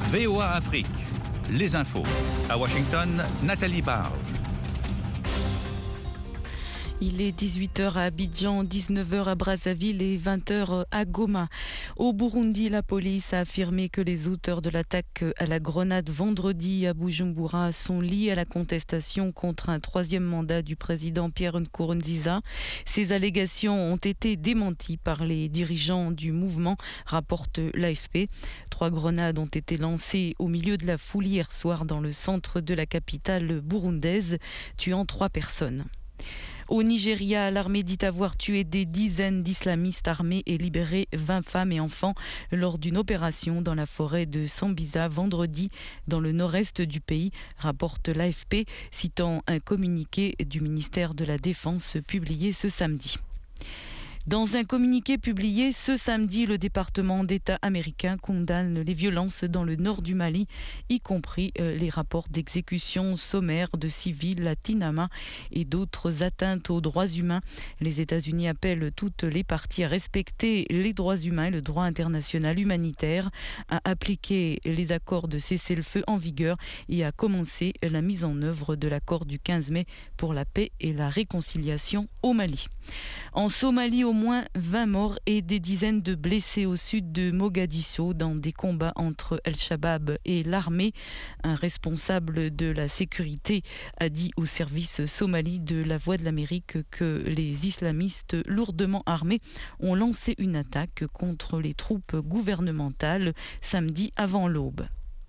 VOA Afrique, les infos. À Washington, Nathalie Barge. Il est 18h à Abidjan, 19h à Brazzaville et 20h à Goma. Au Burundi, la police a affirmé que les auteurs de l'attaque à la grenade vendredi à Bujumbura sont liés à la contestation contre un troisième mandat du président Pierre Nkurunziza. Ces allégations ont été démenties par les dirigeants du mouvement, rapporte l'AFP. 3 grenades ont été lancées au milieu de la foule hier soir dans le centre de la capitale burundaise, tuant 3 personnes. Au Nigeria, l'armée dit avoir tué des dizaines d'islamistes armés et libéré 20 femmes et enfants lors d'une opération dans la forêt de Sambisa vendredi dans le nord-est du pays, rapporte l'AFP, citant un communiqué du ministère de la Défense publié ce samedi. Dans un communiqué publié ce samedi, le département d'État américain condamne les violences dans le nord du Mali, y compris les rapports d'exécution sommaire de civils à Tinama et d'autres atteintes aux droits humains. Les États-Unis appellent toutes les parties à respecter les droits humains et le droit international humanitaire, à appliquer les accords de cessez-le-feu en vigueur et à commencer la mise en œuvre de l'accord du 15 mai pour la paix et la réconciliation au Mali. En Somalie, au moins 20 morts et des dizaines de blessés au sud de Mogadiscio dans des combats entre Al-Shabaab et l'armée. Un responsable de la sécurité a dit au service somali de la Voix de l'Amérique que les islamistes lourdement armés ont lancé une attaque contre les troupes gouvernementales samedi avant l'aube.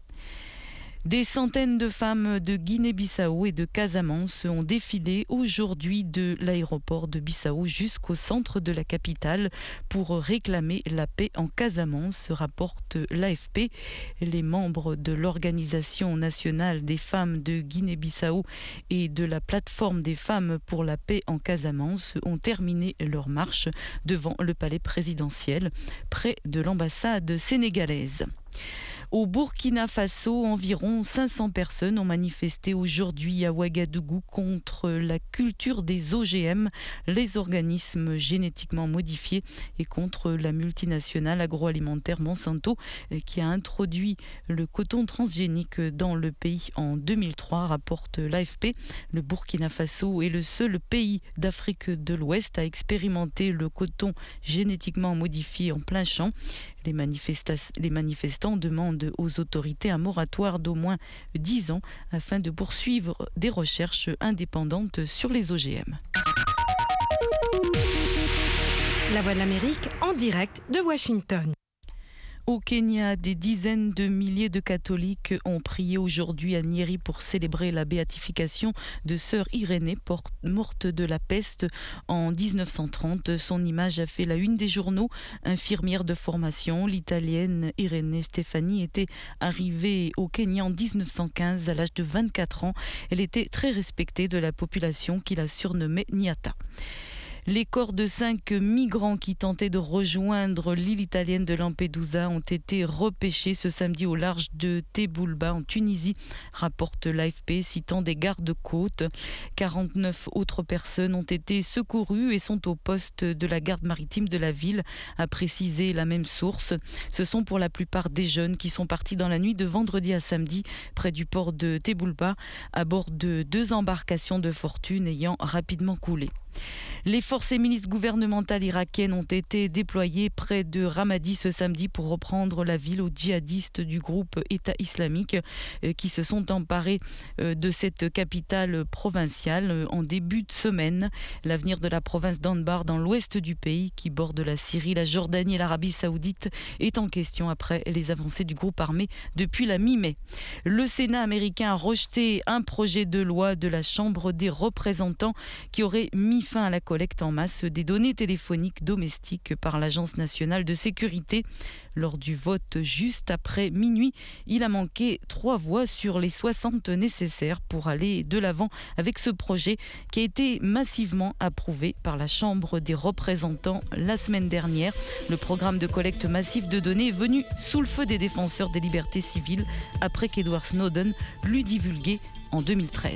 Des centaines de femmes de Guinée-Bissau et de Casamance ont défilé aujourd'hui de l'aéroport de Bissau jusqu'au centre de la capitale pour réclamer la paix en Casamance, rapporte l'AFP. Les membres de l'Organisation nationale des femmes de Guinée-Bissau et de la plateforme des femmes pour la paix en Casamance ont terminé leur marche devant le palais présidentiel, près de l'ambassade sénégalaise. Au Burkina Faso, environ 500 personnes ont manifesté aujourd'hui à Ouagadougou contre la culture des OGM, les organismes génétiquement modifiés, et contre la multinationale agroalimentaire Monsanto qui a introduit le coton transgénique dans le pays en 2003, rapporte l'AFP. Le Burkina Faso est le seul pays d'Afrique de l'Ouest à expérimenter le coton génétiquement modifié en plein champ. Les manifestants demandent aux autorités un moratoire d'au moins 10 ans afin de poursuivre des recherches indépendantes sur les OGM. La Voix de l'Amérique en direct de Washington. Au Kenya, des dizaines de milliers de catholiques ont prié aujourd'hui à Nyeri pour célébrer la béatification de sœur Irénée, morte de la peste en 1930. Son image a fait la une des journaux. Infirmière de formation, l'Italienne Irénée Stefani était arrivée au Kenya en 1915 à l'âge de 24 ans. Elle était très respectée de la population qui la surnommait Nyata. Les corps de 5 migrants qui tentaient de rejoindre l'île italienne de Lampedusa ont été repêchés ce samedi au large de Teboulba en Tunisie, rapporte l'AFP citant des gardes-côtes. 49 autres personnes ont été secourues et sont au poste de la garde maritime de la ville, a précisé la même source. Ce sont pour la plupart des jeunes qui sont partis dans la nuit de vendredi à samedi près du port de Teboulba à bord de 2 embarcations de fortune ayant rapidement coulé. Les forces et milices gouvernementales irakiennes ont été déployées près de Ramadi ce samedi pour reprendre la ville aux djihadistes du groupe État islamique qui se sont emparés de cette capitale provinciale en début de semaine. L'avenir de la province d'Anbar dans l'ouest du pays qui borde la Syrie, la Jordanie et l'Arabie saoudite est en question après les avancées du groupe armé depuis la mi-mai. Le Sénat américain a rejeté un projet de loi de la Chambre des représentants qui aurait mis fin à la collecte en masse des données téléphoniques domestiques par l'Agence nationale de sécurité. Lors du vote juste après minuit, il a manqué 3 voix sur les 60 nécessaires pour aller de l'avant avec ce projet qui a été massivement approuvé par la Chambre des représentants la semaine dernière. Le programme de collecte massive de données est venu sous le feu des défenseurs des libertés civiles après qu'Edward Snowden l'eut divulgué en 2013.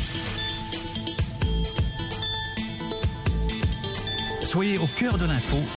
Soyez au cœur de l'info